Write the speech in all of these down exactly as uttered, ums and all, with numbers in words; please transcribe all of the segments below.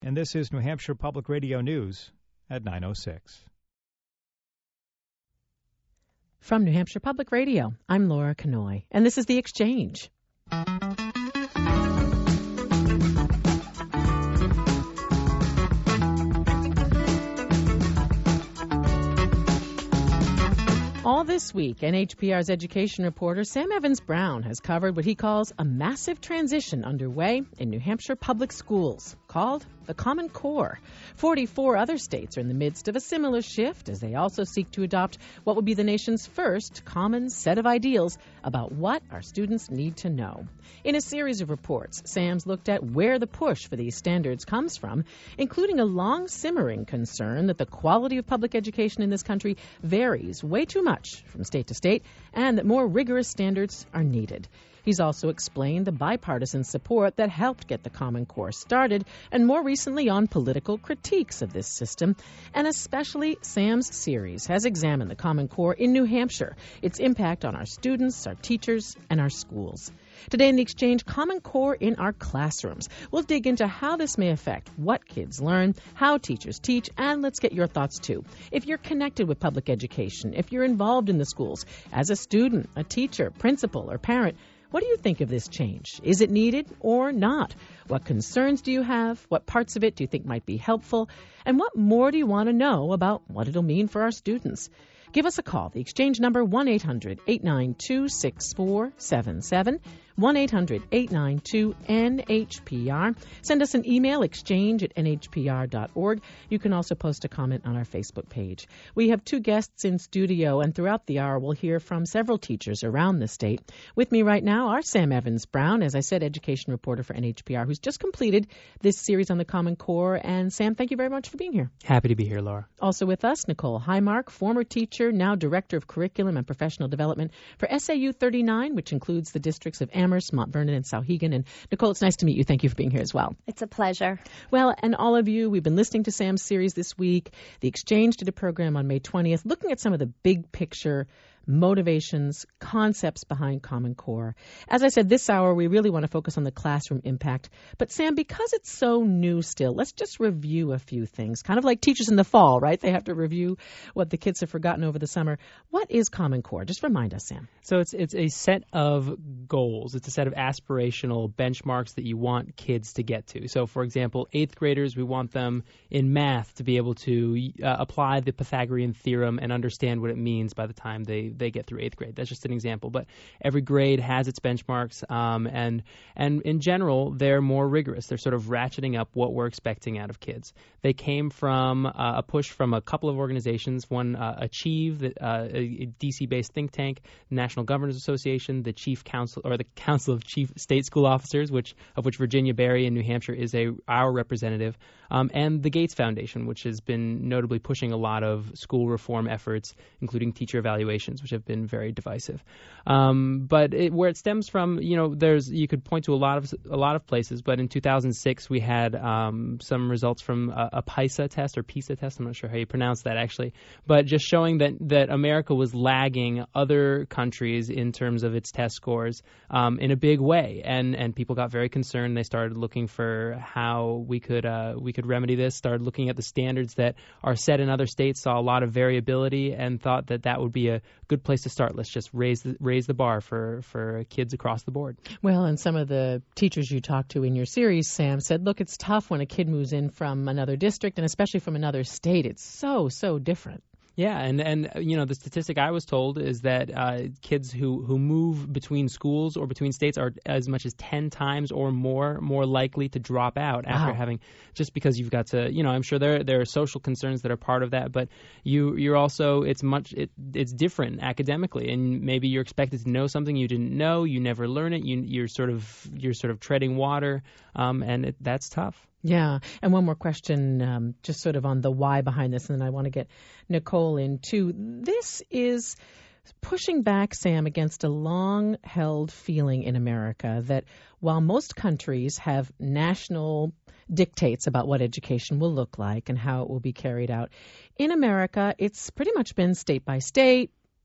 and this is New Hampshire Public Radio News at nine oh six. From New Hampshire Public Radio, I'm Laura Kanoy, and this is The Exchange. All this week, N H P R's education reporter Sam Evans-Brown has covered what he calls a massive transition underway in New Hampshire public schools, called the Common Core. forty-four other states are in the midst of a similar shift as they also seek to adopt what will be the nation's first common set of ideals about what our students need to know. In a series of reports, Sam's looked at where the push for these standards comes from, including a long-simmering concern that the quality of public education in this country varies way too much from state to state and that more rigorous standards are needed. He's also explained the bipartisan support that helped get the Common Core started, and more recently on political critiques of this system. And especially Sam's series has examined the Common Core in New Hampshire, its impact on our students, our teachers, and our schools. Today in The Exchange, Common Core in our classrooms. We'll dig into how this may affect what kids learn, how teachers teach, and let's get your thoughts too. If you're connected with public education, if you're involved in the schools as a student, a teacher, principal, or parent, what do you think of this change? Is it needed or not? What concerns do you have? What parts of it do you think might be helpful? And what more do you want to know about what it'll mean for our students? Give us a call. The Exchange number, one eight hundred eight nine two six four seven seven, one eight hundred eight nine two N H P R. Send us an email, exchange at N H P R dot org. You can also post a comment on our Facebook page. We have two guests in studio, and throughout the hour we'll hear from several teachers around the state. With me right now are Sam Evans-Brown, as I said, education reporter for N H P R, who's just completed this series on the Common Core. And Sam, thank you very much for being here. Happy to be here, Laura. Also with us, Nicole Highmark, former teacher, now Director of Curriculum and Professional Development for S A U thirty-nine, which includes the districts of Amherst, Mount Vernon, and Souhegan. And Nicole, it's nice to meet you. Thank you for being here as well. It's a pleasure. Well, and all of you, we've been listening to Sam's series this week. The Exchange did a program on May twentieth looking at some of the big picture motivations, concepts behind Common Core. As I said, this hour we really want to focus on the classroom impact. But Sam, because it's so new still, let's just review a few things. Kind of like teachers in the fall, right? They have to review what the kids have forgotten over the summer. What is Common Core? Just remind us, Sam. So it's it's a set of goals. It's a set of aspirational benchmarks that you want kids to get to. So, for example, eighth graders, we want them in math to be able to uh, apply the Pythagorean theorem and understand what it means by the time they they get through eighth grade. That's just an example. But every grade has its benchmarks, um, and and in general, they're more rigorous. They're sort of ratcheting up what we're expecting out of kids. They came from uh, a push from a couple of organizations. One, uh, Achieve, uh, a D C-based think tank, the National Governors Association, the Chief Council or the Council of Chief State School Officers, which of which Virginia Berry in New Hampshire is a our representative, um, and the Gates Foundation, which has been notably pushing a lot of school reform efforts, including teacher evaluations, which have been very divisive. Um, but it, where it stems from, you know, there's you could point to a lot of a lot of places. But in two thousand six, we had um, some results from a, a PISA test or PISA test. I'm not sure how you pronounce that actually, but just showing that that America was lagging other countries in terms of its test scores um, in a big way, and and people got very concerned. They started looking for how we could uh, we could remedy this. Started looking at the standards that are set in other states. Saw a lot of variability and thought that that would be a good place to start. Let's just raise the, raise the bar for, for kids across the board. Well, and some of the teachers you talked to in your series, Sam, said, look, it's tough when a kid moves in from another district and especially from another state. It's so, so different. Yeah, and, and you know, the statistic I was told is that uh, kids who, who move between schools or between states are as much as ten times or more more likely to drop out after wow. having, just because you've got to, you know, I'm sure there there are social concerns that are part of that, but you you're also, it's much, it, it's different academically, and maybe you're expected to know something you didn't know, you never learn it, you you're sort of you're sort of treading water, um, and it, that's tough. Yeah. And one more question, um, just sort of on the why behind this, and then I want to get Nicole in too. This is pushing back, Sam, against a long-held feeling in America that while most countries have national dictates about what education will look like and how it will be carried out, in America, it's pretty much been state by state,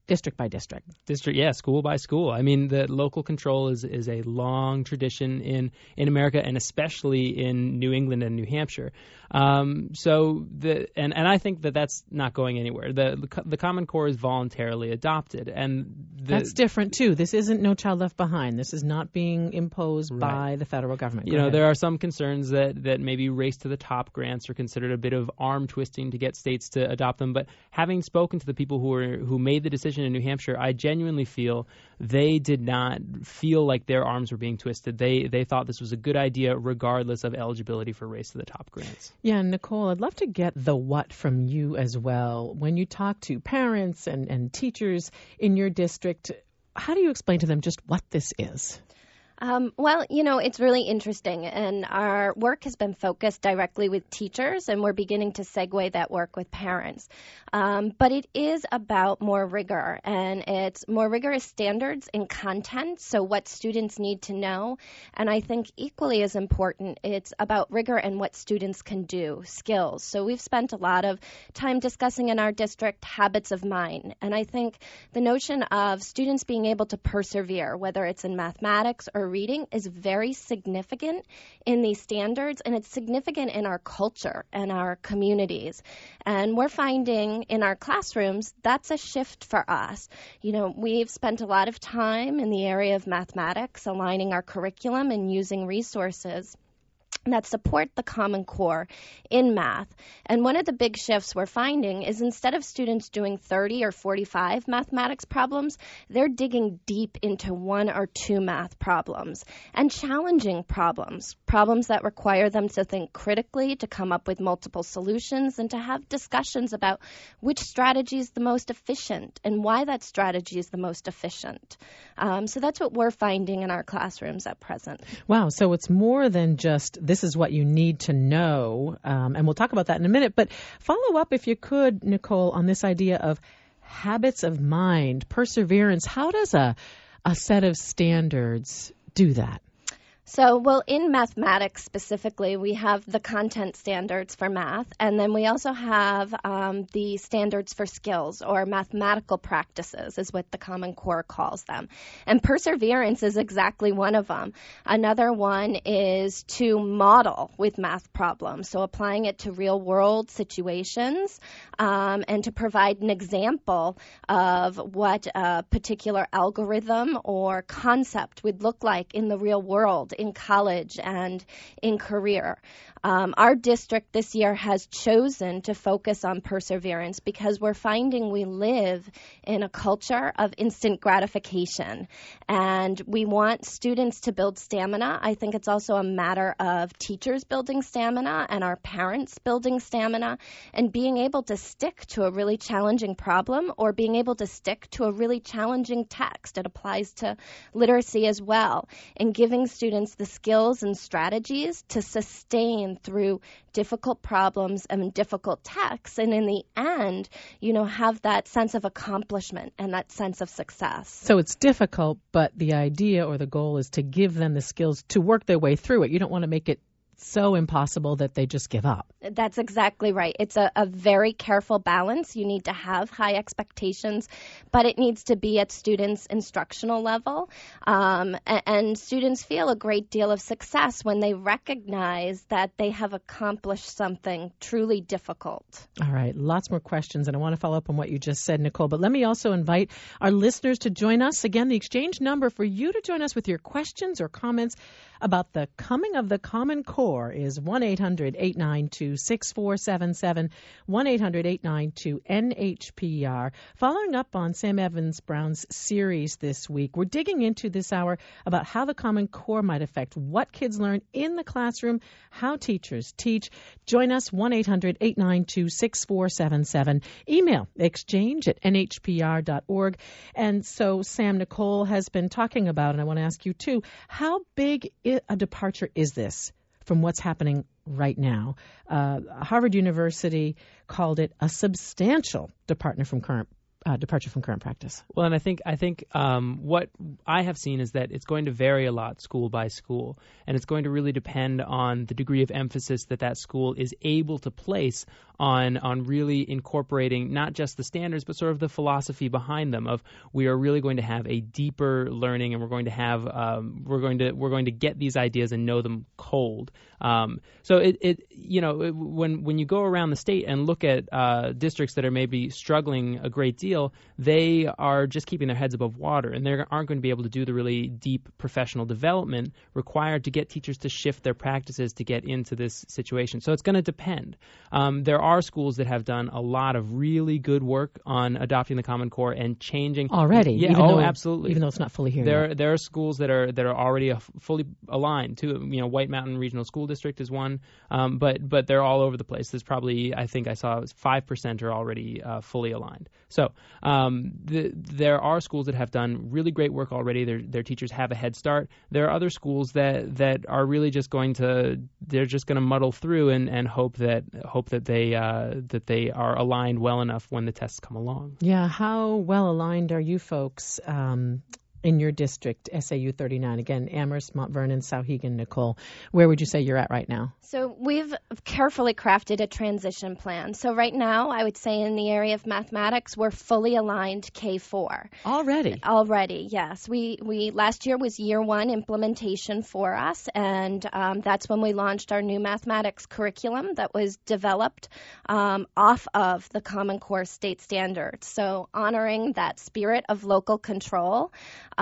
district by district. District, yeah, school by school. I mean, the local control is, is a long tradition in, in America, and especially in New England and New Hampshire. Um, so the and, and I think that that's not going anywhere. The the Common Core is voluntarily adopted, and the, that's different too. This isn't No Child Left Behind. This is not being imposed right. by the federal government. Go you know, ahead. there are some concerns that that maybe race to the top grants are considered a bit of arm twisting to get states to adopt them. But having spoken to the people who were who made the decision in New Hampshire, I genuinely feel they did not feel like their arms were being twisted. They they thought this was a good idea regardless of eligibility for race to the top grants. Yeah, Nicole, I'd love to get the what from you as well. When you talk to parents and, and teachers in your district, how do you explain to them just what this is? Um, well, you know, it's really interesting, and our work has been focused directly with teachers, and we're beginning to segue that work with parents. Um, but it is about more rigor, and it's more rigorous standards in content, so what students need to know. And I think equally as important, it's about rigor and what students can do, skills. So we've spent a lot of time discussing in our district habits of mind, and I think the notion of students being able to persevere, whether it's in mathematics or reading, is very significant in these standards, and it's significant in our culture and our communities. And we're finding in our classrooms that's a shift for us. You know, we've spent a lot of time in the area of mathematics, aligning our curriculum and using resources that support the Common Core in math. And one of the big shifts we're finding is instead of students doing thirty or forty-five mathematics problems, they're digging deep into one or two math problems and challenging problems, problems that require them to think critically, to come up with multiple solutions, and to have discussions about which strategy is the most efficient and why that strategy is the most efficient. Um, so that's what we're finding in our classrooms at present. Wow, so it's more than just this is what you need to know, um, and we'll talk about that in a minute. But follow up, if you could, Nicole, on this idea of habits of mind, perseverance. How does a, a set of standards do that? So, well, in mathematics specifically, we have the content standards for math, and then we also have um, the standards for skills, or mathematical practices is what the Common Core calls them. And perseverance is exactly one of them. Another one is to model with math problems, so applying it to real-world situations, um, and to provide an example of what a particular algorithm or concept would look like in the real world, in college and in career. Um, our district this year has chosen to focus on perseverance because we're finding we live in a culture of instant gratification, and we want students to build stamina. I think it's also a matter of teachers building stamina and our parents building stamina and being able to stick to a really challenging problem or being able to stick to a really challenging text. It applies to literacy as well, and giving students the skills and strategies to sustain through difficult problems and difficult texts, and in the end, you know, have that sense of accomplishment and that sense of success. So it's difficult, but the idea or the goal is to give them the skills to work their way through it. You don't want to make it so impossible that they just give up. That's exactly right. It's a, a very careful balance. You need to have high expectations, but it needs to be at students' instructional level. Um, and, and students feel a great deal of success when they recognize that they have accomplished something truly difficult. All right. Lots more questions, and I want to follow up on what you just said, Nicole. But let me also invite our listeners to join us. Again, the exchange number for you to join us with your questions or comments about the coming of the Common Core is one eight hundred eight nine two six four seven seven, one eight hundred eight nine two N H P R. Following up on Sam Evans Brown's series this week, we're digging into this hour about how the Common Core might affect what kids learn in the classroom, how teachers teach. Join us, one eight hundred eight nine two six four seven seven. Email exchange at N H P R dot org. And so, Sam, Nicole has been talking about, and I want to ask you too, how big a departure is this from what's happening right now? Uh, Harvard University called it a substantial departure from current uh, departure from current practice? Well, and I think I think um, what I have seen is that it's going to vary a lot school by school, and it's going to really depend on the degree of emphasis that that school is able to place on on really incorporating not just the standards, but sort of the philosophy behind them. Of we are really going to have a deeper learning, and we're going to have um, we're going to we're going to get these ideas and know them cold. Um, so it, it you know it, when when you go around the state and look at uh, districts that are maybe struggling a great deal, they are just keeping their heads above water, and they aren't going to be able to do the really deep professional development required to get teachers to shift their practices to get into this situation. So it's going to depend. Um, there are schools that have done a lot of really good work on adopting the Common Core and changing already. Yeah, even oh, though, absolutely. Even though it's not fully here there, yet. there are schools that are that are already a fully aligned to. You know, White Mountain Regional School District is one, um, but but they're all over the place. There's probably I think I saw it was five percent are already uh, fully aligned. So um, the, there are schools that have done really great work already. Their their teachers have a head start. There are other schools that, that are really just going to they're just going to muddle through and, and hope that hope that they uh, that they are aligned well enough when the tests come along. Yeah, how well aligned are you folks um, in your district, S A U thirty-nine? Again, Amherst, Mount Vernon, Souhegan, Nicole. Where would you say you're at right now? So we've carefully crafted a transition plan. So right now, I would say in the area of mathematics, we're fully aligned K four. Already? Already, yes. We we last year was year one implementation for us, and um, that's when we launched our new mathematics curriculum that was developed um, off of the Common Core state standards. So honoring that spirit of local control,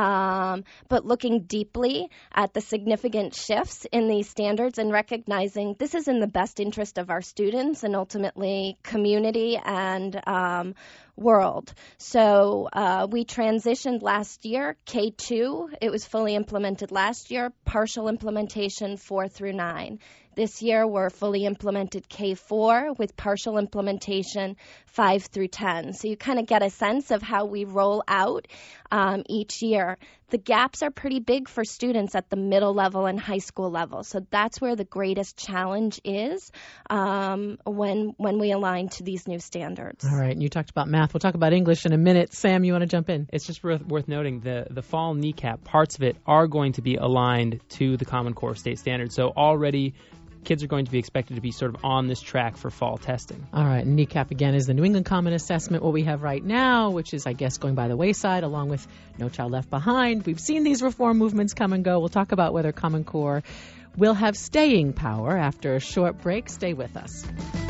um, but looking deeply at the significant shifts in these standards and recognizing this is in the best interest of our students and ultimately community and um, world. So uh, we transitioned last year, K two. It was fully implemented last year, partial implementation four through nine. This year, we're fully implemented K four with partial implementation five through ten. So you kind of get a sense of how we roll out um, each year. The gaps are pretty big for students at the middle level and high school level. So that's where the greatest challenge is um, when when we align to these new standards. All right. And you talked about math. We'll talk about English in a minute. Sam, you want to jump in? It's just worth, worth noting the, the fall kneecap, parts of it are going to be aligned to the Common Core state standards. So already kids are going to be expected to be sort of on this track for fall testing. All right. And kneecap, again, is the New England Common Assessment, what we have right now, which is, I guess, going by the wayside, along with No Child Left Behind. We've seen these reform movements come and go. We'll talk about whether Common Core will have staying power after a short break. Stay with us.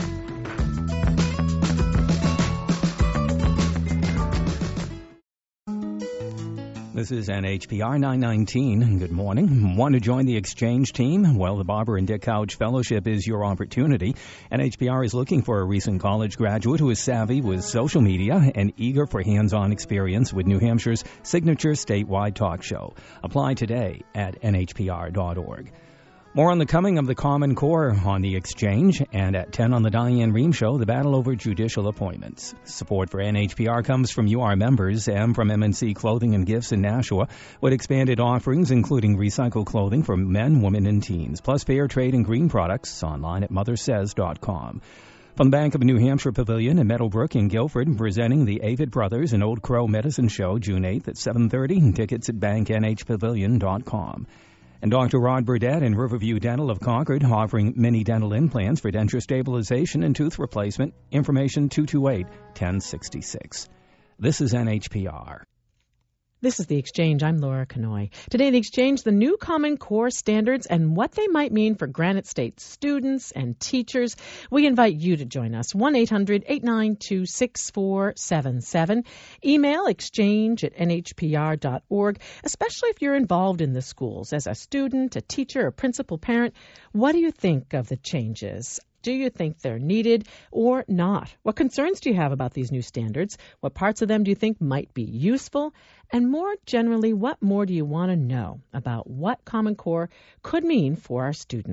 This is N H P R nine nineteen. Good morning. Want to join the exchange team? Well, the Barbara and Dick Couch Fellowship is your opportunity. N H P R is looking for a recent college graduate who is savvy with social media and eager for hands-on experience with New Hampshire's signature statewide talk show. Apply today at N H P R dot org. More on the coming of the Common Core on the Exchange, and at ten on the Diane Rehm Show, the battle over judicial appointments. Support for N H P R comes from you, our members, and from M and C Clothing and Gifts in Nashua, with expanded offerings including recycled clothing for men, women, and teens, plus fair trade and green products online at mother says dot com. From the Bank of New Hampshire Pavilion in Meadowbrook in Guilford, presenting the Avid Brothers and Old Crow Medicine Show June eighth at seven thirty. Tickets at bank n h pavilion dot com. And Doctor Rod Burdett in Riverview Dental of Concord, offering mini dental implants for denture stabilization and tooth replacement. Information two two eight, one oh six six. This is N H P R. This is The Exchange. I'm Laura Kanoy. Today, The Exchange, the new Common Core standards and what they might mean for Granite State students and teachers. We invite you to join us. one eight hundred eight nine two six four seven seven. Email exchange at n h p r dot org, especially if you're involved in the schools. As a student, a teacher, a principal parent, what do you think of the changes? Do you think they're needed or not? What concerns do you have about these new standards? What parts of them do you think might be useful? And more generally, what more do you want to know about what Common Core could mean for our students?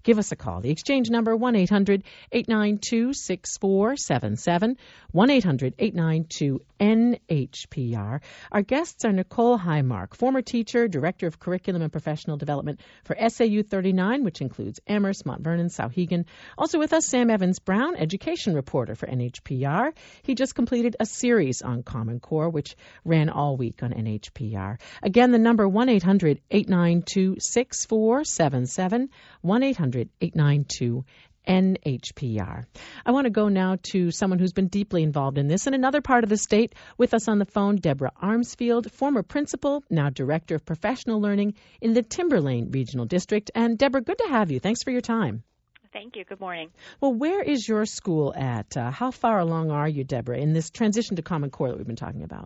give us a call. The exchange number, one eight hundred eight nine two six four seven seven, one eight hundred eight nine two N H P R. Our guests are Nicole Highmark, former teacher, Director of Curriculum and Professional Development for S A U thirty-nine, which includes Amherst, Mount Vernon, Souhegan. Also with us, Sam Evans-Brown, education reporter for N H P R. He just completed a series on Common Core, which ran all week on N H P R. Again, the number one eight hundred eight nine two six four seven seven, one eight hundred eight nine two N H P R. I want to go now to someone who's been deeply involved in this in another part of the state. With us on the phone, Deborah Armsfield, former principal, now Director of Professional Learning in the Timberlane Regional District. And Deborah, good to have you. Thanks for your time. Thank you. Good morning. Well, where is your school at? Uh, how far along are you, Deborah, in this transition to Common Core that we've been talking about?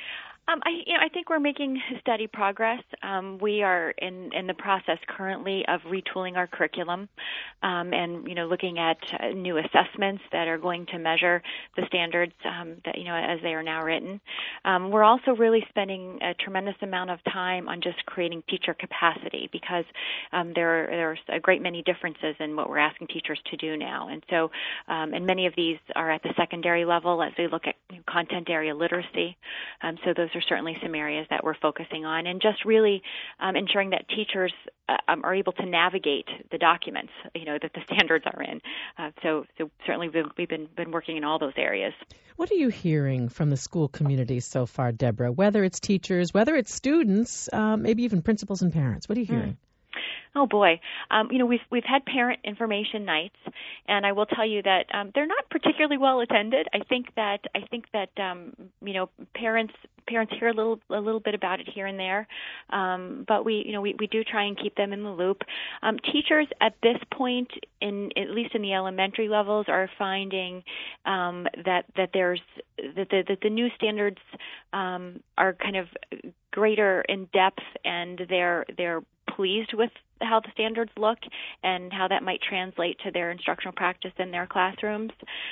Um, I, you know, I think we're making steady progress. Um, we are in, in the process currently of retooling our curriculum um, and, you know, looking at uh, new assessments that are going to measure the standards um, that, you know, as they are now written. Um, we're also really spending a tremendous amount of time on just creating teacher capacity because um, there, are, there are a great many differences in what we're asking teachers to do now. And so, um, and many of these are at the secondary level as we look at you know, content area literacy. Um, so those are certainly some areas that we're focusing on, and just really um, ensuring that teachers uh, um, are able to navigate the documents, you know, that the standards are in. Uh, so, so certainly we've, we've been been working in all those areas. What are you hearing from the school community so far, Deborah? Whether it's teachers, whether it's students, um, maybe even principals and parents. What are you hearing? Mm. Oh boy, um, you know we've we've had parent information nights, and I will tell you that um, they're not particularly well attended. I think that I think that um, you know parents parents hear a little a little bit about it here and there, um, but we you know we, we do try and keep them in the loop. Um, teachers at this point, in at least in the elementary levels, are finding um, that that there's that the, that the new standards um, are kind of greater in depth, and they're they're pleased with how the standards look and how that might translate to their instructional practice in their classrooms.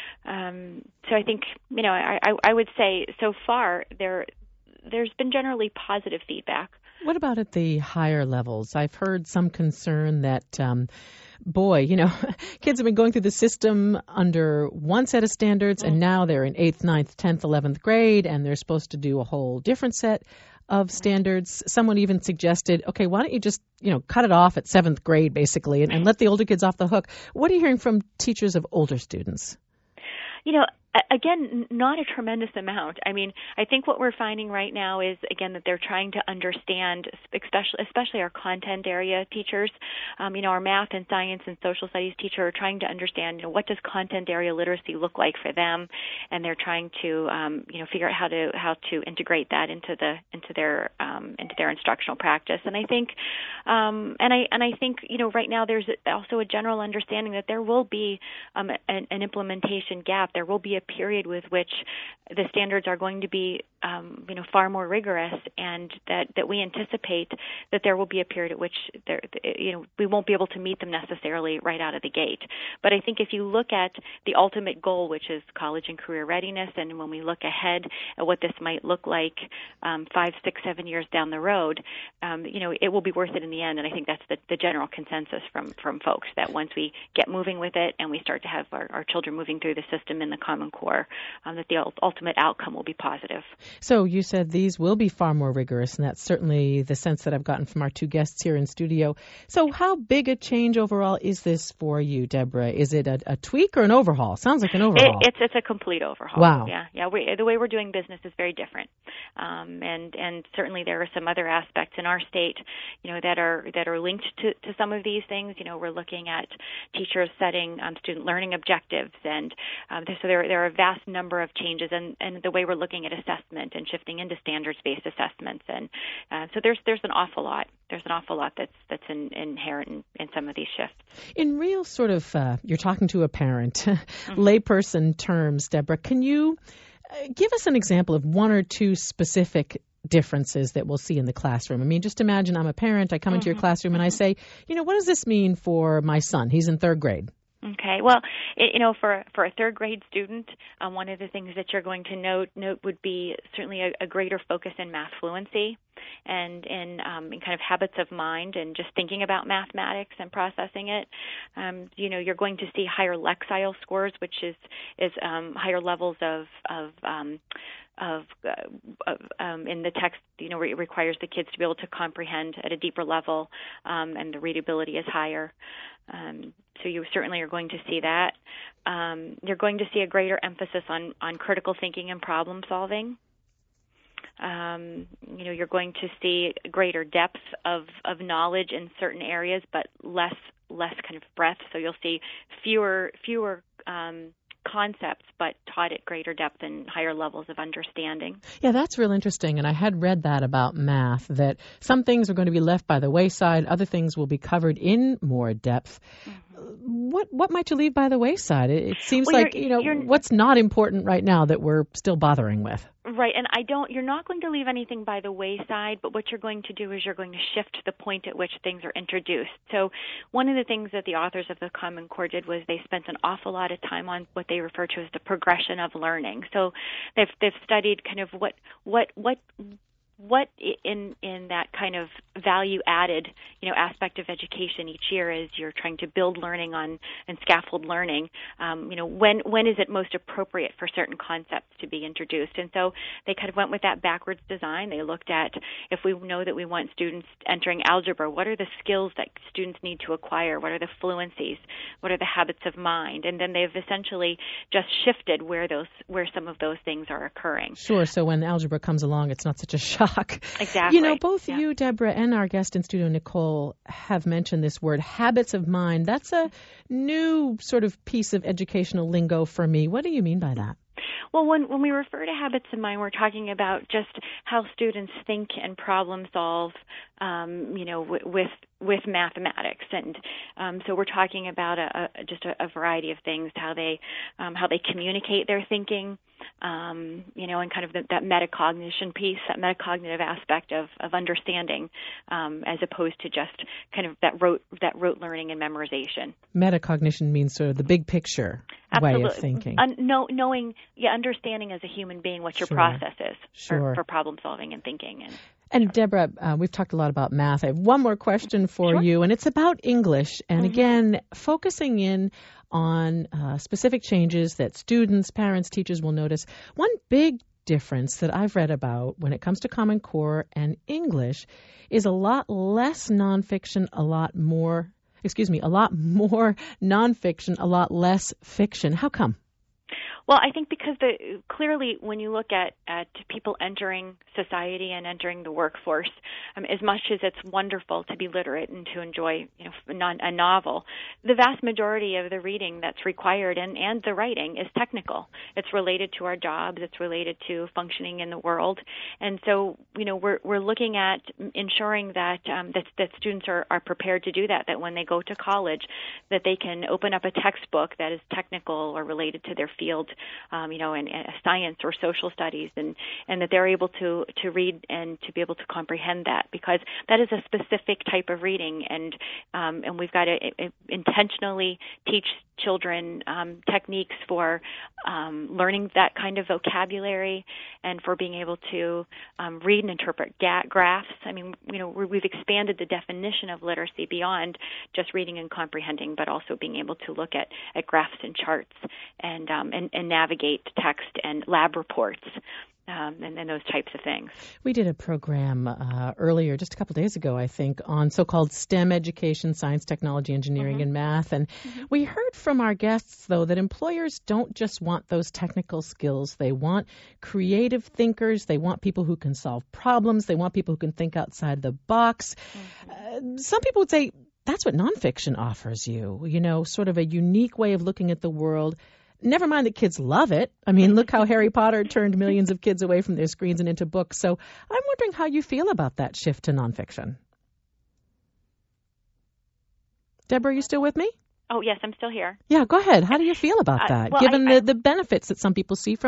Um, so I think, you know, I, I, I would say so far there there's been generally positive feedback. What about at the higher levels? I've heard some concern that, um, boy, you know, kids have been going through the system under one set of standards, mm. and now they're in eighth, ninth, tenth, eleventh grade, and they're supposed to do a whole different set of standards. Someone even suggested, okay, why don't you just, you know, cut it off at seventh grade, basically, and, and let the older kids off the hook. What are you hearing from teachers of older students? You know, again, not a tremendous amount. I mean, I think what we're finding right now is, again, that they're trying to understand, especially, especially our content area teachers. Um, you know, our math and science and social studies teacher are trying to understand, you know, what does content area literacy look like for them, and they're trying to, um, you know, figure out how to how to integrate that into the into their um, into their instructional practice. And I think, um, and I and I think, you know, right now there's also a general understanding that there will be um, an, an implementation gap. There will be a period with which the standards are going to be, um, you know, far more rigorous, and that, that we anticipate that there will be a period at which there, you know, we won't be able to meet them necessarily right out of the gate. But I think if you look at the ultimate goal, which is college and career readiness, and when we look ahead at what this might look like um, five, six, seven years down the road, um, you know, it will be worth it in the end. And I think that's the, the general consensus from, from folks, that once we get moving with it and we start to have our, our children moving through the system in the Common Core, um, that the ultimate outcome will be positive. So you said these will be far more rigorous, and that's certainly the sense that I've gotten from our two guests here in studio. So how big a change overall is this for you, Deborah? Is it a, a tweak or an overhaul? Sounds like an overhaul. It, it's it's a complete overhaul. Wow. Yeah, yeah. We, the way we're doing business is very different, um, and and certainly there are some other aspects in our state, you know, that are that are linked to, to some of these things. You know, we're looking at teachers setting um, student learning objectives, and um, so there there are a vast number of changes, and, and the way we're looking at assessment and shifting into standards-based assessments, and uh, so there's there's an awful lot. There's an awful lot that's that's in, inherent in, in some of these shifts. In real sort of, uh, you're talking to a parent, mm-hmm. layperson terms, Deborah, can you uh, give us an example of one or two specific differences that we'll see in the classroom? I mean, just imagine I'm a parent, I come mm-hmm. into your classroom, mm-hmm. and I say, you know, what does this mean for my son? He's in third grade. Okay. Well, it, you know, for for a third grade student, um, one of the things that you're going to note note would be certainly a, a greater focus in math fluency and in, um, in kind of habits of mind and just thinking about mathematics and processing it. Um, you know, you're going to see higher Lexile scores, which is is um, higher levels of of um, of, uh, of um, in the text, you know, it requires the kids to be able to comprehend at a deeper level, um, and the readability is higher. Um, so you certainly are going to see that. Um, you're going to see a greater emphasis on, on critical thinking and problem solving. Um, you know, you're going to see greater depth of, of knowledge in certain areas, but less less kind of breadth. So you'll see fewer fewer um, concepts, but taught at greater depth and higher levels of understanding. Yeah, that's real interesting. And I had read that about math, that some things are going to be left by the wayside, other things will be covered in more depth. Mm-hmm. What what might you leave by the wayside? It, it seems well, like, you know, what's not important right now that we're still bothering with. Right, and I don't. You're not going to leave anything by the wayside, but what you're going to do is you're going to shift the point at which things are introduced. So one of the things that the authors of the Common Core did was they spent an awful lot of time on what they refer to as the progression of learning. So they've they've studied kind of what what what what in in that kind of value added, you know, aspect of education each year as you're trying to build learning on and scaffold learning, um, you know, when when is it most appropriate for certain concepts to be introduced? And so they kind of went with that backwards design. They looked at, if we know that we want students entering algebra, what are the skills that students need to acquire? What are the fluencies? What are the habits of mind? And then they've essentially just shifted where those where some of those things are occurring. Sure. So when algebra comes along, it's not such a shock. Exactly. You know, both yeah. you, Deborah, and our guest in studio, Nicole, have mentioned this word, habits of mind. That's a new sort of piece of educational lingo for me. What do you mean by that? Well, when when we refer to habits of mind, we're talking about just how students think and problem solve, um, you know, w- with with mathematics, and um, so we're talking about a, a, just a, a variety of things: how they um, how they communicate their thinking, um, you know, and kind of the, that metacognition piece, that metacognitive aspect of, of understanding, um, as opposed to just kind of that rote that rote learning and memorization. Metacognition means sort of the big picture Absolutely. way of thinking. Un- know, knowing, yeah, understanding as a human being what your sure. process is sure. for, for problem solving and thinking. And, and Deborah, uh, we've talked a lot about math. I have one more question for sure. you, and it's about English. And mm-hmm. again, focusing in on uh, specific changes that students, parents, teachers will notice. One big difference that I've read about when it comes to Common Core and English is a lot less nonfiction, a lot more, excuse me, a lot more nonfiction, a lot less fiction. How come? Well, I think because the clearly when you look at, at people entering society and entering the workforce, um, as much as it's wonderful to be literate and to enjoy, you know, non, a novel, the vast majority of the reading that's required and, and the writing is technical. It's related to our jobs. It's related to functioning in the world. And so, you know, we're we're looking at ensuring that um, that, that students are, are prepared to do that, that when they go to college, that they can open up a textbook that is technical or related to their field. Um, you know, in, in science or social studies, and, and that they're able to, to read and to be able to comprehend that, because that is a specific type of reading, and um, and we've got to intentionally teach children um, techniques for um, learning that kind of vocabulary and for being able to um, read and interpret ga- graphs. I mean, you know, we've expanded the definition of literacy beyond just reading and comprehending, but also being able to look at, at graphs and charts and, um, and and navigate text and lab reports. Um, and, and those types of things. We did a program uh, earlier, just a couple days ago, I think, on so-called STEM education, science, technology, engineering, mm-hmm. and math. And mm-hmm. we heard from our guests, though, that employers don't just want those technical skills. They want creative thinkers. They want people who can solve problems. They want people who can think outside the box. Mm-hmm. Uh, some people would say that's what nonfiction offers you, you know, sort of a unique way of looking at the world. Never mind that kids love it. I mean, look how Harry Potter turned millions of kids away from their screens and into books. So I'm wondering how you feel about that shift to nonfiction. Deborah, are you still with me? Oh, yes, I'm still here. Yeah, go ahead. How do you feel about uh, that, well, given I, the, the benefits that some people see from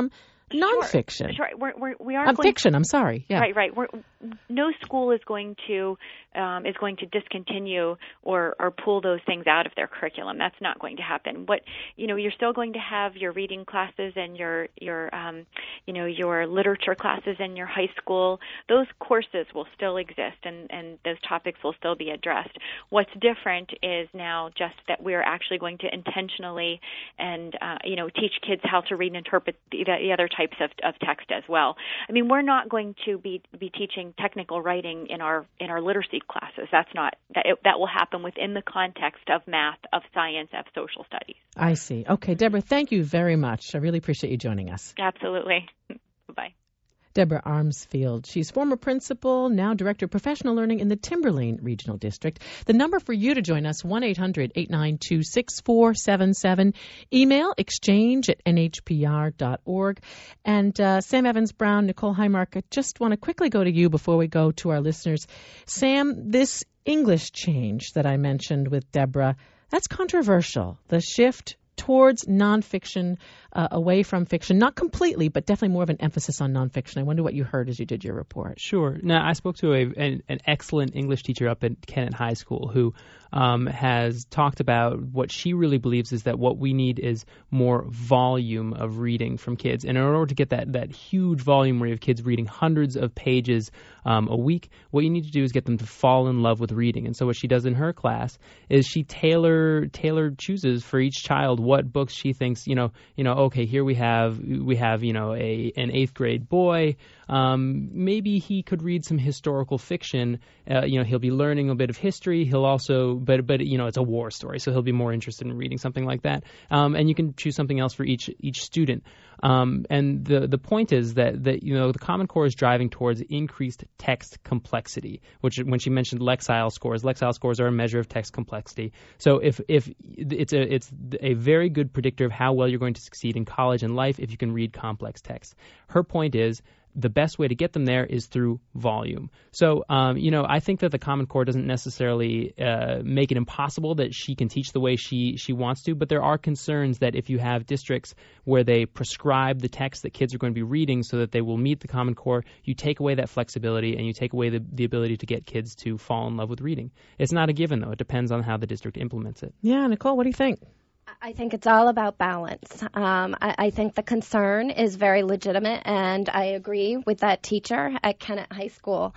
Nonfiction. Sure, sure. We're, we're, we are um, going fiction. I'm sorry. Yeah. Right, right. We're, no school is going to um, is going to discontinue or, or pull those things out of their curriculum. That's not going to happen. What you know, you're still going to have your reading classes and your your um, you know your literature classes in your high school. Those courses will still exist, and, and those topics will still be addressed. What's different is now just that we're actually going to intentionally and uh, you know teach kids how to read and interpret the, the other types of, of text as well. I mean, we're not going to be be teaching technical writing in our in our literacy classes. That's not that it, that will happen within the context of math, of science, of social studies. I see. Okay, Deborah, thank you very much. I really appreciate you joining us. Absolutely. Bye. Deborah Armsfield. She's former principal, now director of professional learning in the Timberlane Regional District. The number for you to join us, one eight hundred eight nine two six four seven seven. Email exchange at n h p r dot org. And uh, Sam Evans-Brown, Nicole Highmark, I just want to quickly go to you before we go to our listeners. Sam, this English change that I mentioned with Deborah, that's controversial. The shift towards nonfiction, uh, away from fiction, not completely, but definitely more of an emphasis on nonfiction. I wonder what you heard as you did your report. Sure. Now, I spoke to a, an, an excellent English teacher up at Kennett High School who um, has talked about what she really believes is that what we need is more volume of reading from kids. And in order to get that, that huge volume where you have kids reading hundreds of pages um, a week, what you need to do is get them to fall in love with reading. And so what she does in her class is she tailor tailor chooses for each child what books she thinks, you know, you know, okay, here we have we have, you know, a an eighth grade boy. Um, maybe he could read some historical fiction. Uh, you know, he'll be learning a bit of history. He'll also, but but you know, it's a war story, so he'll be more interested in reading something like that. Um, and you can choose something else for each each student. Um, and the the point is that that you know the Common Core is driving towards increased text complexity. Which when she mentioned Lexile scores, Lexile scores are a measure of text complexity. So if if it's a it's a very good predictor of how well you're going to succeed in college and life if you can read complex text. Her point is the best way to get them there is through volume. So, um, you know, I think that the Common Core doesn't necessarily uh, make it impossible that she can teach the way she, she wants to, but there are concerns that if you have districts where they prescribe the text that kids are going to be reading so that they will meet the Common Core, you take away that flexibility and you take away the, the ability to get kids to fall in love with reading. It's not a given, though. It depends on how the district implements it. Yeah, Nicole, what do you think? I think it's all about balance. Um, I, I think the concern is very legitimate, and I agree with that teacher at Kennett High School.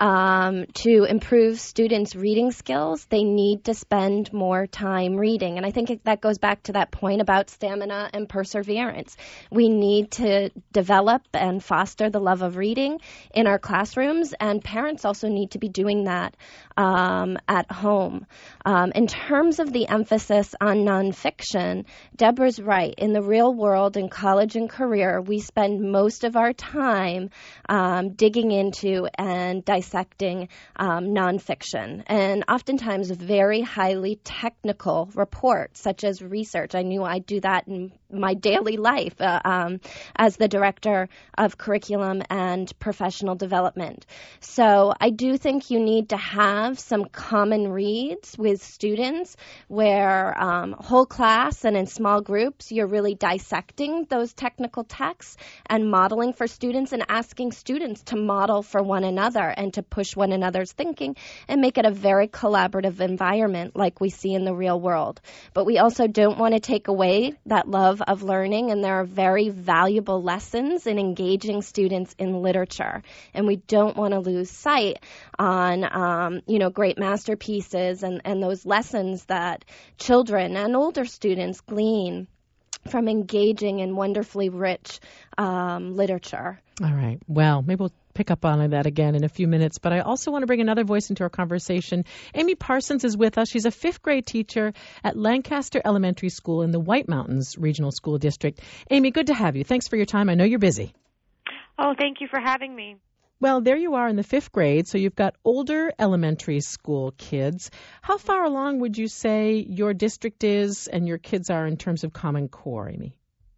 Um, to improve students' reading skills, they need to spend more time reading. And I think that goes back to that point about stamina and perseverance. We need to develop and foster the love of reading in our classrooms, and parents also need to be doing that um, at home. Um, in terms of the emphasis on nonfiction, Deborah's right. In the real world, in college and career, we spend most of our time um, digging into and dissecting um, nonfiction, and oftentimes very highly technical reports, such as research. I knew I'd do that in my daily life uh, um, as the director of curriculum and professional development. So I do think you need to have some common reads with students where um, whole class and in small groups you're really dissecting those technical texts and modeling for students and asking students to model for one another and to push one another's thinking and make it a very collaborative environment like we see in the real world. But we also don't want to take away that love of learning, and there are very valuable lessons in engaging students in literature. And we don't want to lose sight on, um, you know, great masterpieces and, and those lessons that children and older students glean from engaging in wonderfully rich um, literature. All right. Well, maybe we'll pick up on that again in a few minutes, but I also want to bring another voice into our conversation. Amy Parsons is with us. She's a fifth grade teacher at Lancaster Elementary School in the White Mountains Regional School District. Amy, good to have you. Thanks for your time. I know you're busy. Oh, thank you for having me. Well, there you are in the fifth grade, so you've got older elementary school kids. How far along would you say your district is and your kids are in terms of Common Core, Amy?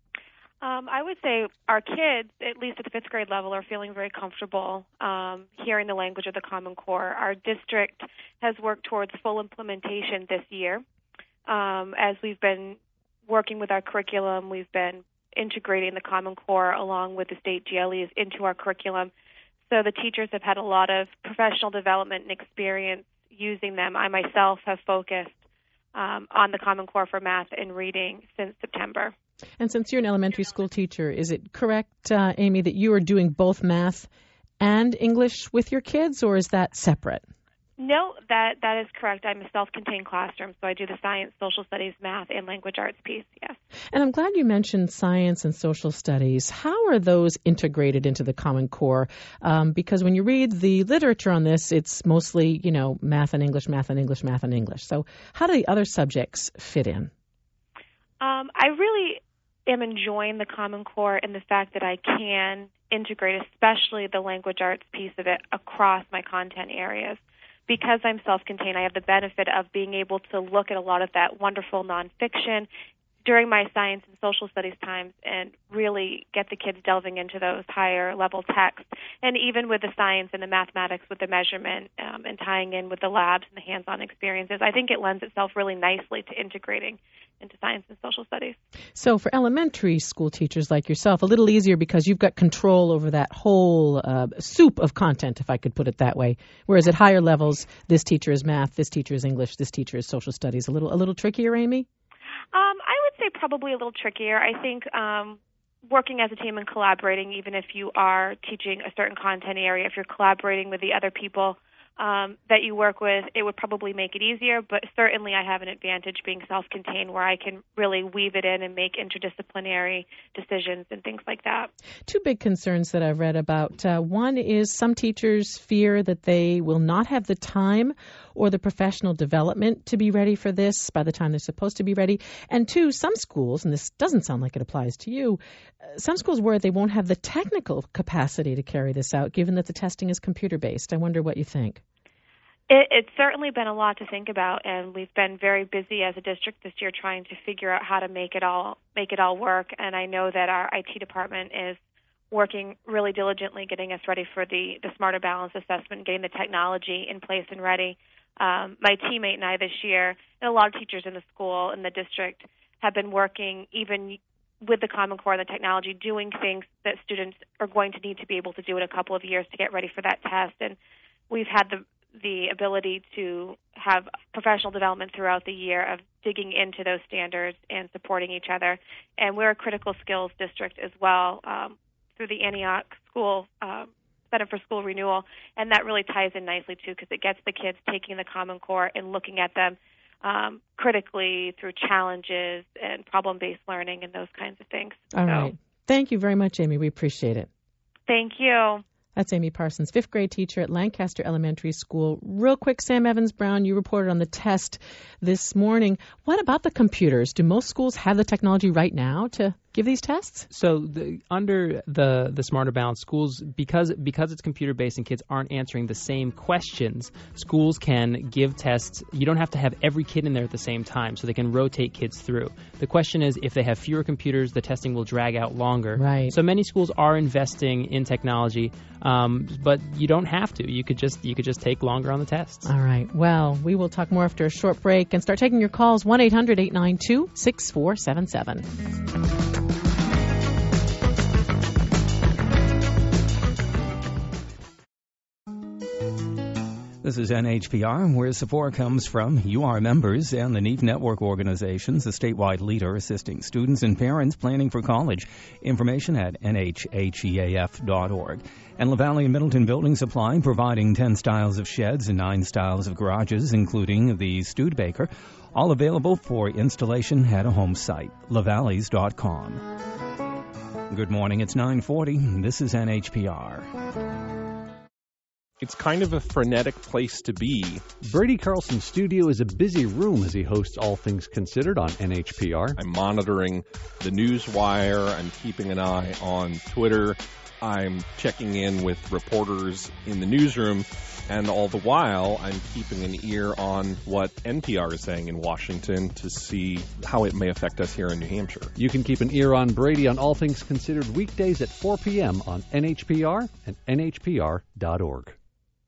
Um, I would say our kids, at least at the fifth grade level, are feeling very comfortable um, hearing the language of the Common Core. Our district has worked towards full implementation this year. Um, as we've been working with our curriculum, we've been integrating the Common Core along with the state G L Es into our curriculum. So the teachers have had a lot of professional development and experience using them. I myself have focused um, on the Common Core for math and reading since September. And since you're an elementary school teacher, is it correct, uh, Amy, that you are doing both math and English with your kids, or is that separate? No, that that is correct. I'm a self-contained classroom, so I do the science, social studies, math, and language arts piece, yes. And I'm glad you mentioned science and social studies. How are those integrated into the Common Core? Um, because when you read the literature on this, it's mostly, you know, math and English, math and English, math and English. So how do the other subjects fit in? Um, I really am enjoying the Common Core in the fact that I can integrate, especially the language arts piece of it, across my content areas. Because I'm self-contained, I have the benefit of being able to look at a lot of that wonderful nonfiction during my science and social studies times and really get the kids delving into those higher level texts. And even with the science and the mathematics with the measurement um, and tying in with the labs and the hands-on experiences, I think it lends itself really nicely to integrating into science and social studies. So for elementary school teachers like yourself, a little easier because you've got control over that whole uh, soup of content, if I could put it that way. Whereas at higher levels, this teacher is math, this teacher is English, this teacher is social studies. A little, a little trickier, Amy? Um, I would say probably a little trickier. I think um, working as a team and collaborating, even if you are teaching a certain content area, if you're collaborating with the other people um, that you work with, it would probably make it easier. But certainly I have an advantage being self-contained where I can really weave it in and make interdisciplinary decisions and things like that. Two big concerns that I've read about. Uh, one is some teachers fear that they will not have the time or the professional development to be ready for this by the time they're supposed to be ready. And two, some schools, and this doesn't sound like it applies to you, uh, some schools worry they won't have the technical capacity to carry this out, given that the testing is computer-based. I wonder what you think. It, it's certainly been a lot to think about, and we've been very busy as a district this year trying to figure out how to make it all make it all work. And I know that our I T department is working really diligently getting us ready for the, the Smarter Balance assessment, getting the technology in place and ready. Um, my teammate and I this year, and a lot of teachers in the school and the district, have been working even with the Common Core and the technology, doing things that students are going to need to be able to do in a couple of years to get ready for that test. And we've had the the ability to have professional development throughout the year of digging into those standards and supporting each other. And we're a critical skills district as well um, through the Antioch School um, Center for School Renewal, and that really ties in nicely, too, because it gets the kids taking the Common Core and looking at them um, critically through challenges and problem-based learning and those kinds of things. All so, right. Thank you very much, Amy. We appreciate it. Thank you. That's Amy Parsons, fifth grade teacher at Lancaster Elementary School. Real quick, Sam Evans-Brown, you reported on the test this morning. What about the computers? Do most schools have the technology right now to give these tests? So the, under the the Smarter Balance, schools, because because it's computer-based and kids aren't answering the same questions, schools can give tests. You don't have to have every kid in there at the same time, so they can rotate kids through. The question is, if they have fewer computers, the testing will drag out longer. Right. So many schools are investing in technology, um, but you don't have to. You could just you could just take longer on the tests. All right. Well, we will talk more after a short break and start taking your calls. one eight hundred eight nine two six four seven seven. This is N H P R, where support comes from U R members and the NEAT Network organizations, a statewide leader assisting students and parents planning for college. Information at N H H E A F dot org. And LaValle and Middleton Building Supply, providing ten styles of sheds and nine styles of garages, including the Studebaker, all available for installation at a home site. lavalleys dot com. Good morning, it's nine forty. This is N H P R. It's kind of a frenetic place to be. Brady Carlson's studio is a busy room as he hosts All Things Considered on N H P R. I'm monitoring the news wire. I'm keeping an eye on Twitter. I'm checking in with reporters in the newsroom. And all the while, I'm keeping an ear on what N P R is saying in Washington to see how it may affect us here in New Hampshire. You can keep an ear on Brady on All Things Considered weekdays at four p.m. on N H P R and N H P R dot org.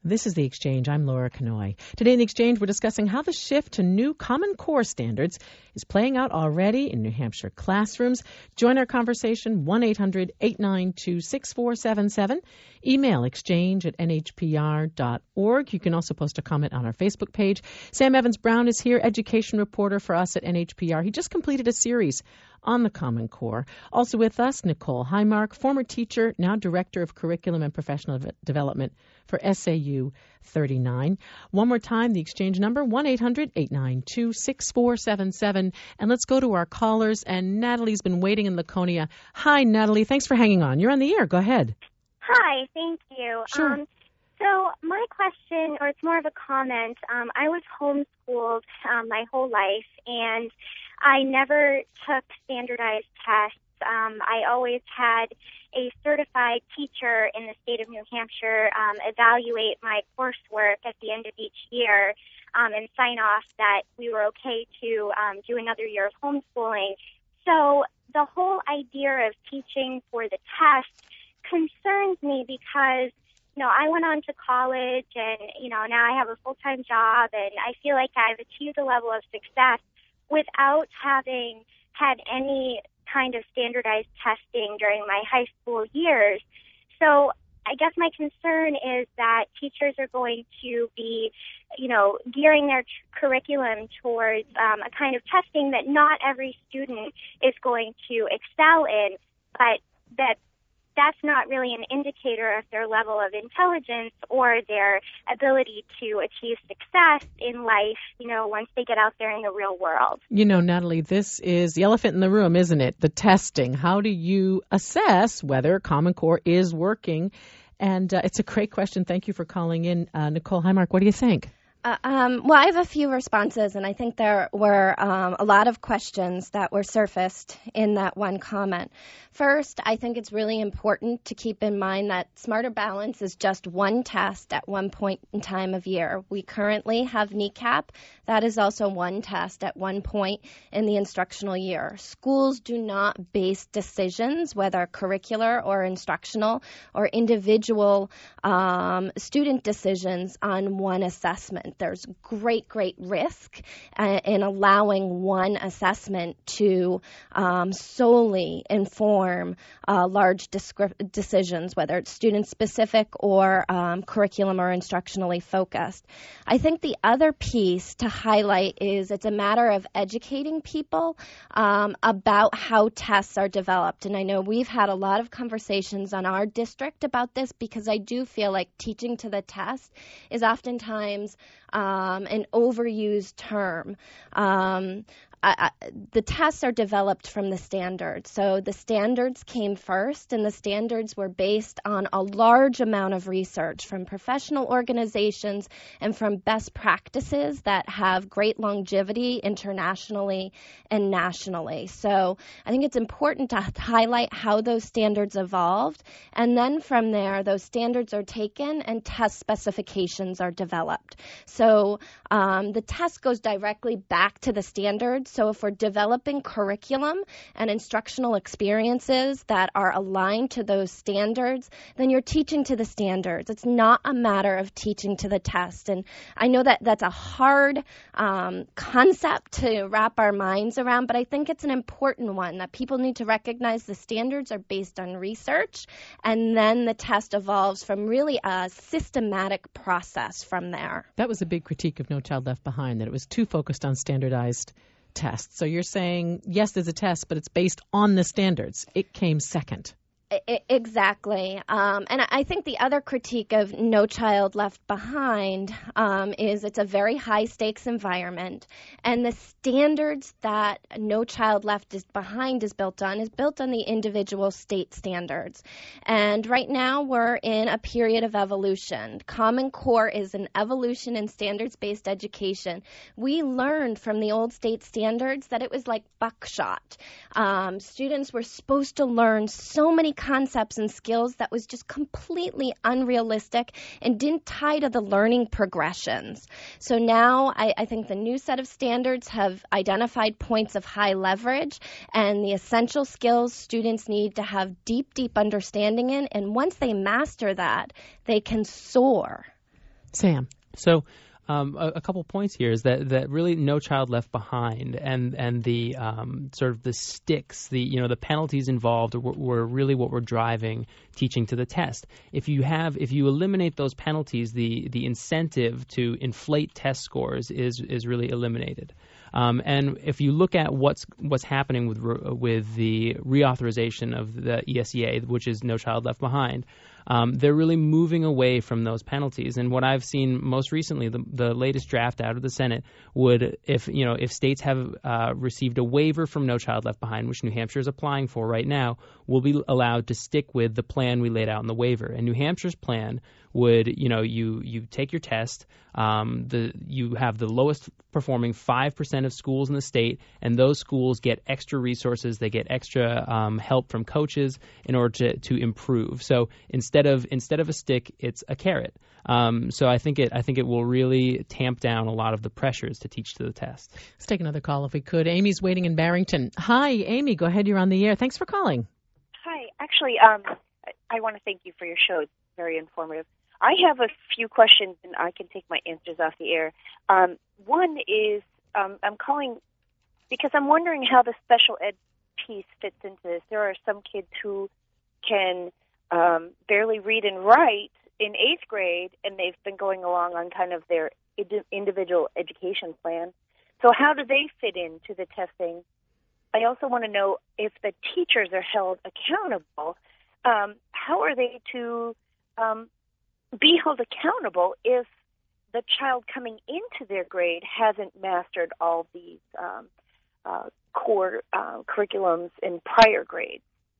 This is The Exchange. I'm Laura Kanoy. Today in The Exchange, we're discussing how the shift to new Common Core standards is playing out already in New Hampshire classrooms. Join our conversation, one eight hundred eight nine two six four seven seven. Email exchange at n h p r dot org. You can also post a comment on our Facebook page. Sam Evans-Brown is here, education reporter for us at N H P R. He just completed a series on the Common Core. Also with us, Nicole Highmark, former teacher, now Director of Curriculum and Professional Development for S A U thirty-nine. One more time, the exchange number, one eight hundred eight nine two six four seven seven. And let's go to our callers. And Natalie's been waiting in Laconia. Hi, Natalie. Thanks for hanging on. You're on the air. Go ahead. Hi, thank you. Sure. Um, so my question, or it's more of a comment, um, I was homeschooled um, my whole life, and I never took standardized tests. Um, I always had a certified teacher in the state of New Hampshire um, evaluate my coursework at the end of each year um, and sign off that we were okay to um, do another year of homeschooling. So the whole idea of teaching for the test concerns me because, you know, I went on to college and, you know, now I have a full-time job and I feel like I've achieved a level of success without having had any kind of standardized testing during my high school years. So I guess my concern is that teachers are going to be, you know, gearing their t- curriculum towards um, a kind of testing that not every student is going to excel in, but that that's not really an indicator of their level of intelligence or their ability to achieve success in life, you know, once they get out there in the real world. You know, Natalie, this is the elephant in the room, isn't it? The testing. How do you assess whether Common Core is working? And uh, it's a great question. Thank you for calling in. Uh, Nicole Highmark, what do you think? Uh, um, well, I have a few responses, and I think there were um, a lot of questions that were surfaced in that one comment. First, I think it's really important to keep in mind that Smarter Balance is just one test at one point in time of year. We currently have NECAP. That is also one test at one point in the instructional year. Schools do not base decisions, whether curricular or instructional or individual um, student decisions, on one assessment. There's great, great risk uh, in allowing one assessment to um, solely inform uh, large descri- decisions, whether it's student-specific or um, curriculum or instructionally focused. I think the other piece to highlight is it's a matter of educating people um, about how tests are developed. And I know we've had a lot of conversations on our district about this because I do feel like teaching to the test is oftentimes Um, an overused term. Um, I, I, the tests are developed from the standards. So the standards came first, and the standards were based on a large amount of research from professional organizations and from best practices that have great longevity internationally and nationally. So I think it's important to highlight how those standards evolved, and then from there, those standards are taken and test specifications are developed. So um, the test goes directly back to the standards. So if we're developing curriculum and instructional experiences that are aligned to those standards, then you're teaching to the standards. It's not a matter of teaching to the test. And I know that that's a hard um, concept to wrap our minds around, but I think it's an important one that people need to recognize the standards are based on research, and then the test evolves from really a systematic process from there. That was a big critique of No Child Left Behind, that it was too focused on standardized tests. So you're saying, yes, there's a test, but it's based on the standards. It came second. Exactly. Um, and I think the other critique of No Child Left Behind um, is it's a very high-stakes environment, and the standards that No Child Left is Behind is built on is built on the individual state standards. And right now we're in a period of evolution. Common Core is an evolution in standards-based education. We learned from the old state standards that it was like buckshot. Um, students were supposed to learn so many concepts and skills that was just completely unrealistic and didn't tie to the learning progressions. So now I, I think the new set of standards have identified points of high leverage and the essential skills students need to have deep, deep understanding in. And once they master that, they can soar. Sam. So um, a, a couple points here is that, that really No Child Left Behind and and the um, sort of the sticks, the you know the penalties involved were, were really what were driving teaching to the test. If you have if you eliminate those penalties, the the incentive to inflate test scores is is really eliminated. Um, and if you look at what's what's happening with with the reauthorization of the E S E A, which is No Child Left Behind, um, they're really moving away from those penalties. And what I've seen most recently, the, the latest draft out of the Senate would, if you know, if states have uh, received a waiver from No Child Left Behind, which New Hampshire is applying for right now, will be allowed to stick with the plan we laid out in the waiver. And New Hampshire's plan would, you know, you you take your test, um, the you have the lowest performing five percent of schools in the state, and those schools get extra resources, they get extra um, help from coaches in order to, to improve. So instead of instead of a stick, it's a carrot. Um, so I think it I think it will really tamp down a lot of the pressures to teach to the test. Let's take another call if we could. Amy's waiting in Barrington. Hi, Amy. Go ahead. You're on the air. Thanks for calling. Hi. Actually, um, I want to thank you for your show. It's very informative. I have a few questions, and I can take my answers off the air. Um, one is um, I'm calling because I'm wondering how the special ed piece fits into this. There are some kids who can um, barely read and write in eighth grade, and they've been going along on kind of their individual education plan. So how do they fit into the testing? I also want to know if the teachers are held accountable. Um, how are they to um, be held accountable if the child coming into their grade hasn't mastered all these um, uh, core uh, curriculums in prior grades?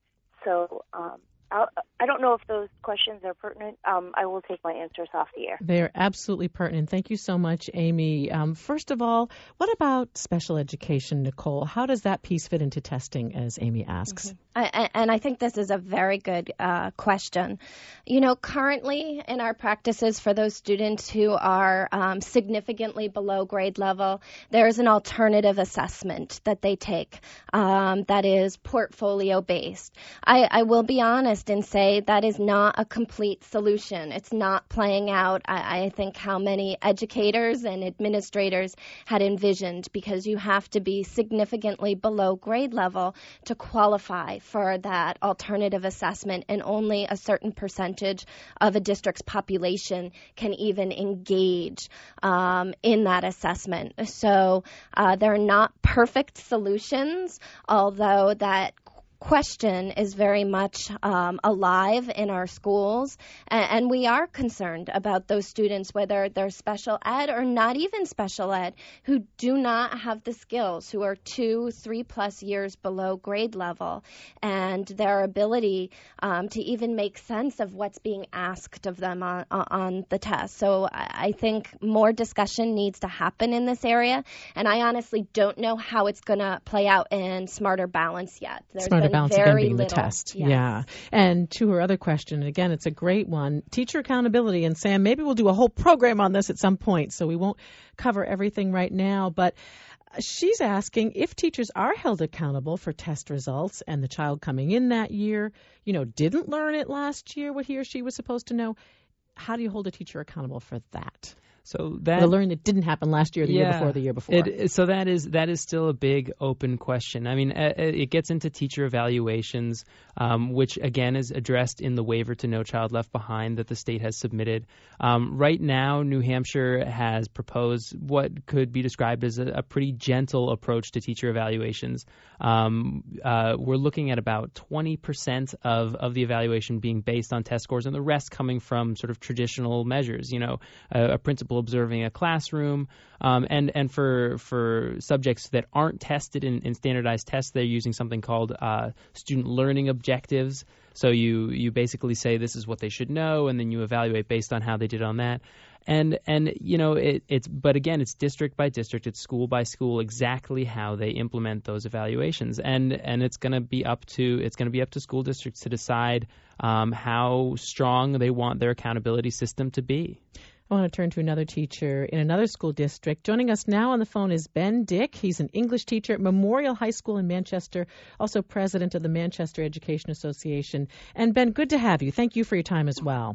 So um, I'll, I don't know if those questions are pertinent. Um, I will take my answers off the air. They're absolutely pertinent. Thank you so much, Amy. Um, first of all, what about special education, Nicole? How does that piece fit into testing, as Amy asks? Mm-hmm. I, and I think this is a very good uh, question. You know, currently in our practices for those students who are um, significantly below grade level, there is an alternative assessment that they take um, that is portfolio-based. I, I will be honest and say that is not a complete solution. It's not playing out, I, I think, how many educators and administrators had envisioned, because you have to be significantly below grade level to qualify for that alternative assessment, and only a certain percentage of a district's population can even engage um, in that assessment. So uh, they're not perfect solutions, although that question is very much um, alive in our schools, and, and we are concerned about those students, whether they're special ed or not even special ed, who do not have the skills, who are two, three plus years below grade level, and their ability um, to even make sense of what's being asked of them on, on the test. So I think more discussion needs to happen in this area, and I honestly don't know how it's going to play out in Smarter Balance yet. There's Smarter Balance again being little. the test. Yes. Yeah. And to her other question, and again, it's a great one, teacher accountability. And Sam, maybe we'll do a whole program on this at some point, so we won't cover everything right now. But she's asking if teachers are held accountable for test results and the child coming in that year, you know, didn't learn it last year, what he or she was supposed to know. How do you hold a teacher accountable for that? So that the learning that didn't happen last year, the yeah, year before, the year before. It, so that is that is still a big open question. I mean, it gets into teacher evaluations, um, which again is addressed in the waiver to No Child Left Behind that the state has submitted. Um, right now, New Hampshire has proposed what could be described as a, a pretty gentle approach to teacher evaluations. Um, uh, we're looking at about twenty percent of, of the evaluation being based on test scores, and the rest coming from sort of traditional measures. You know, a, a principal observing a classroom, um, and and for for subjects that aren't tested in, in standardized tests, they're using something called uh, student learning objectives. So you you basically say this is what they should know, and then you evaluate based on how they did on that. And and you know it, it's but again it's district by district, it's school by school exactly how they implement those evaluations, and and it's going to be up to it's going to be up to school districts to decide um, how strong they want their accountability system to be. I want to turn to another teacher in another school district. Joining us now on the phone is Ben Dick. He's an English teacher at Memorial High School in Manchester, also president of the Manchester Education Association. And Ben, good to have you. Thank you for your time as well.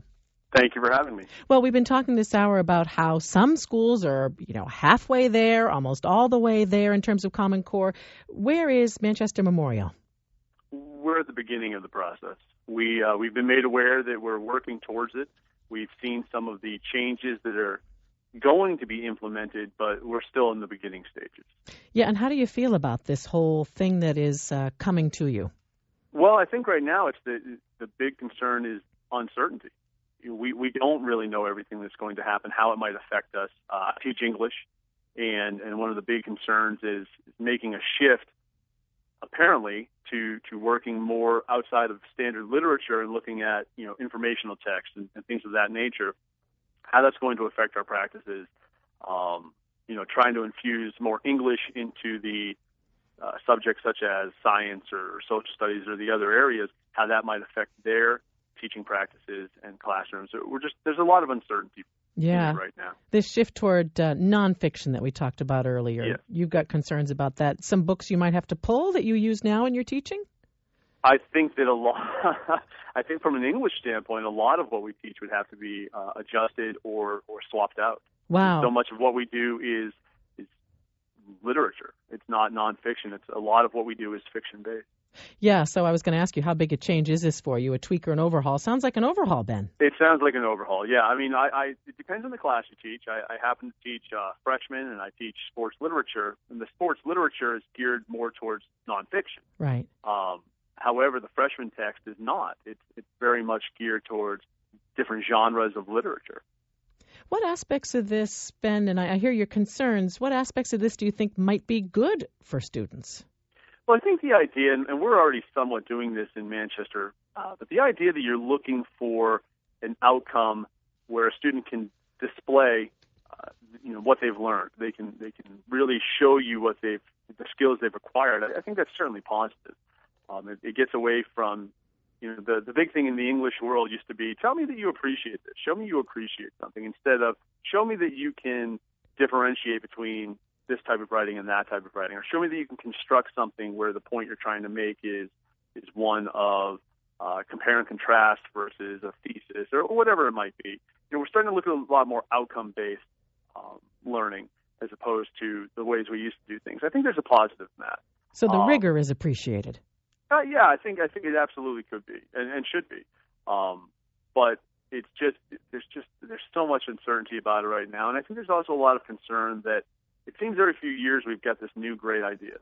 Thank you for having me. Well, we've been talking this hour about how some schools are, you know, halfway there, almost all the way there in terms of Common Core. Where is Manchester Memorial? We're at the beginning of the process. We, uh, we've been made aware that we're working towards it. We've seen some of the changes that are going to be implemented, but we're still in the beginning stages. Yeah, and how do you feel about this whole thing that is uh, coming to you? Well, I think right now it's the, the big concern is uncertainty. We we don't really know everything that's going to happen, how it might affect us. Uh, I teach English, and, and one of the big concerns is, is making a shift, apparently, to, to working more outside of standard literature and looking at, you know, informational text and, and things of that nature, how that's going to affect our practices. Um, you know, trying to infuse more English into the uh, subjects such as science or social studies or the other areas, how that might affect their teaching practices and classrooms. So we're just there's a lot of uncertainty yeah. right now. This shift toward uh, nonfiction that we talked about earlier, yes. You've got concerns about that. Some books you might have to pull that you use now in your teaching? I think that a lot, I think from an English standpoint, a lot of what we teach would have to be uh, adjusted or, or swapped out. Wow. So much of what we do is, is literature. It's not nonfiction. It's a lot of what we do is fiction-based. Yeah, so I was going to ask you, how big a change is this for you, a tweak or an overhaul? Sounds like an overhaul, Ben. It sounds like an overhaul, yeah. I mean, I, I it depends on the class you teach. I, I happen to teach uh, freshmen, and I teach sports literature, and the sports literature is geared more towards nonfiction. Right. Um, however, the freshman text is not. It's, it's very much geared towards different genres of literature. What aspects of this, Ben, and I, I hear your concerns, what aspects of this do you think might be good for students? Well, I think the idea, and we're already somewhat doing this in Manchester, uh, but the idea that you're looking for an outcome where a student can display, uh, you know, what they've learned, they can they can really show you what they've the skills they've acquired. I, I think that's certainly positive. Um, it, it gets away from, you know, the the big thing in the English world used to be, tell me that you appreciate this, show me you appreciate something, instead of show me that you can differentiate between this type of writing and that type of writing, or show me that you can construct something where the point you're trying to make is is one of uh, compare and contrast versus a thesis, or whatever it might be. You know, we're starting to look at a lot more outcome-based um, learning as opposed to the ways we used to do things. I think there's a positive in that. So the um, rigor is appreciated. Uh, yeah, I think I think it absolutely could be and, and should be, um, but it's just there's just there's so much uncertainty about it right now, and I think there's also a lot of concern that. It seems every few years we've got this new great idea,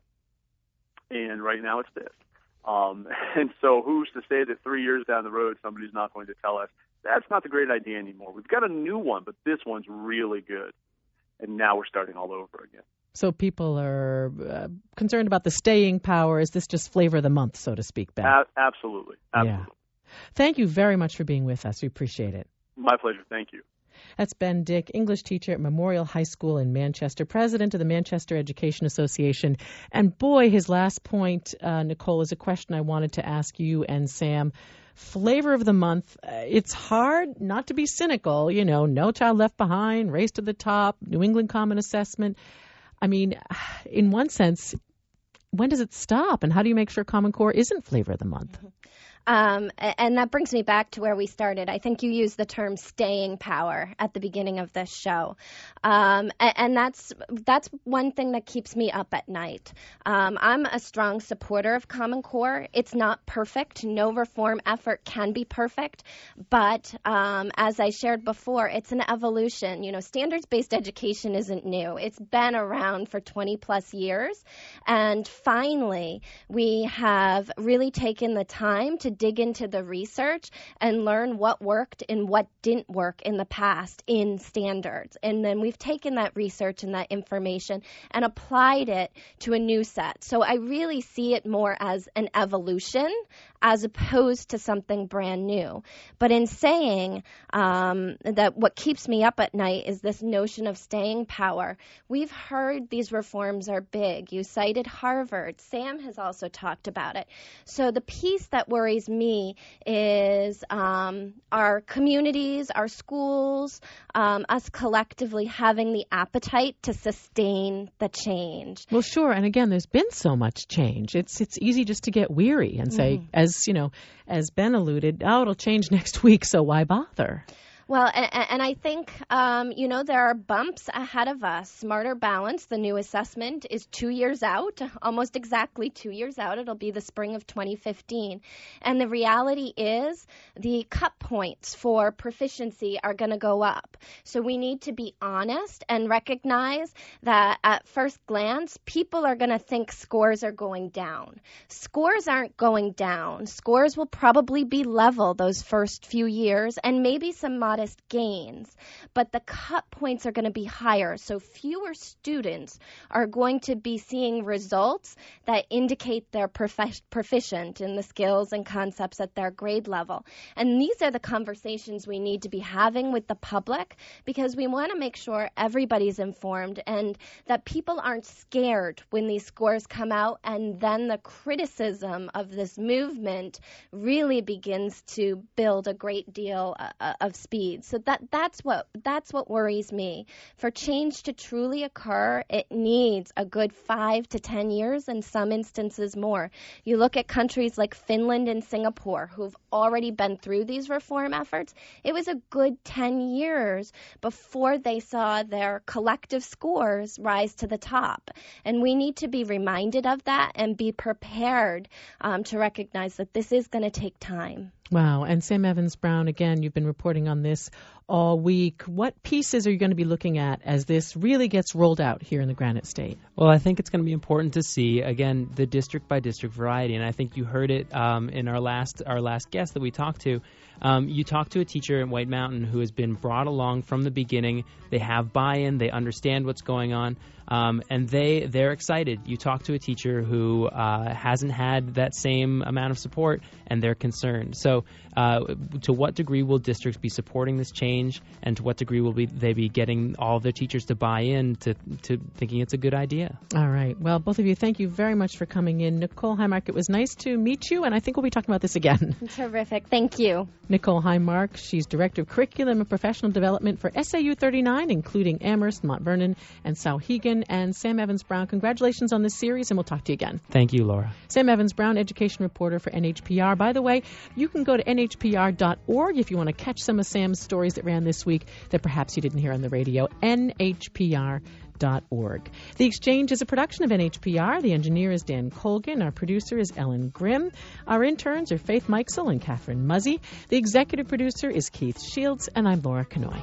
and right now it's this. Um, and so who's to say that three years down the road somebody's not going to tell us, that's not the great idea anymore. We've got a new one, but this one's really good. And now we're starting all over again. So people are uh, concerned about the staying power. Is this just flavor of the month, so to speak, Ben? A- absolutely. Absolutely. Yeah. Thank you very much for being with us. We appreciate it. My pleasure. Thank you. That's Ben Dick, English teacher at Memorial High School in Manchester, president of the Manchester Education Association. And boy, his last point, uh, Nicole, is a question I wanted to ask you and Sam. Flavor of the month, uh, it's hard not to be cynical. You know, No Child Left Behind, Race to the Top, New England Common Assessment. I mean, in one sense, when does it stop? And how do you make sure Common Core isn't flavor of the month? Um, and that brings me back to where we started. I think you used the term staying power at the beginning of this show. Um, and, and that's that's one thing that keeps me up at night. Um, I'm a strong supporter of Common Core. It's not perfect. No reform effort can be perfect. But um, as I shared before, it's an evolution. You know, standards-based education isn't new. It's been around for twenty plus years. And finally, we have really taken the time to dig into the research and learn what worked and what didn't work in the past in standards. And then we've taken that research and that information and applied it to a new set. So I really see it more as an evolution as opposed to something brand new. But in saying um, that what keeps me up at night is this notion of staying power, we've heard these reforms are big. You cited Harvard. Sam has also talked about it. So the piece that worries me is um, our communities, our schools, um, us collectively having the appetite to sustain the change. Well, sure. And again, there's been so much change. It's it's easy just to get weary and say, mm. as you know, as Ben alluded, oh, it'll change next week, so why bother? Well, and, and I think, um, you know, there are bumps ahead of us. Smarter Balance, the new assessment, is two years out, almost exactly two years out. It'll be the spring of twenty fifteen. And the reality is the cut points for proficiency are going to go up. So we need to be honest and recognize that at first glance, people are going to think scores are going down. Scores aren't going down. Scores will probably be level those first few years and maybe some modest gains, but the cut points are going to be higher. So fewer students are going to be seeing results that indicate they're prof- proficient in the skills and concepts at their grade level. And these are the conversations we need to be having with the public, because we want to make sure everybody's informed and that people aren't scared when these scores come out, and then the criticism of this movement really begins to build a great deal uh, of speed. So that that's what that's what worries me. For change to truly occur, it needs a good five to ten years, in some instances more. You look at countries like Finland and Singapore, who've already been through these reform efforts. It was a good ten years before they saw their collective scores rise to the top. And we need to be reminded of that and be prepared um, to recognize that this is going to take time. Wow. And Sam Evans-Brown, again, you've been reporting on this all week. What pieces are you going to be looking at as this really gets rolled out here in the Granite State? Well, I think it's going to be important to see, again, the district-by-district variety. And I think you heard it um, in our last our last guest that we talked to. Um, you talked to a teacher in White Mountain who has been brought along from the beginning. They have buy-in. They understand what's going on. Um, and they, they're excited. You talk to a teacher who uh, hasn't had that same amount of support, and they're concerned. So uh, to what degree will districts be supporting this change, and to what degree will be, they be getting all of their teachers to buy in to, to thinking it's a good idea? All right. Well, both of you, thank you very much for coming in. Nicole Highmark, it was nice to meet you, and I think we'll be talking about this again. Terrific. Thank you. Nicole Highmark, she's Director of Curriculum and Professional Development for S A U thirty-nine, including Amherst, Mount Vernon, and Souhegan. And Sam Evans-Brown, congratulations on this series, and we'll talk to you again. Thank you, Laura. Sam Evans-Brown, education reporter for N H P R. By the way, you can go to N H P R dot org if you want to catch some of Sam's stories that ran this week that perhaps you didn't hear on the radio. N H P R dot org. The Exchange is a production of N H P R. The engineer is Dan Colgan. Our producer is Ellen Grimm. Our interns are Faith Meixel and Catherine Muzzy. The executive producer is Keith Shields, and I'm Laura Kanoy.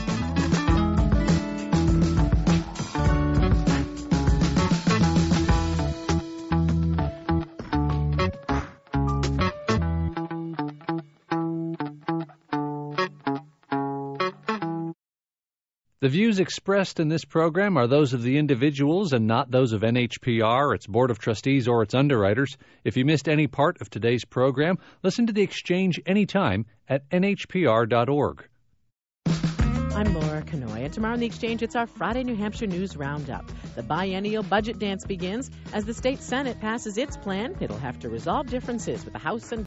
The views expressed in this program are those of the individuals and not those of N H P R, its Board of Trustees, or its underwriters. If you missed any part of today's program, listen to The Exchange anytime at N H P R dot org. I'm Laura Kanoy, and tomorrow on The Exchange, it's our Friday New Hampshire News Roundup. The biennial budget dance begins as the state Senate passes its plan. It'll have to resolve differences with the House and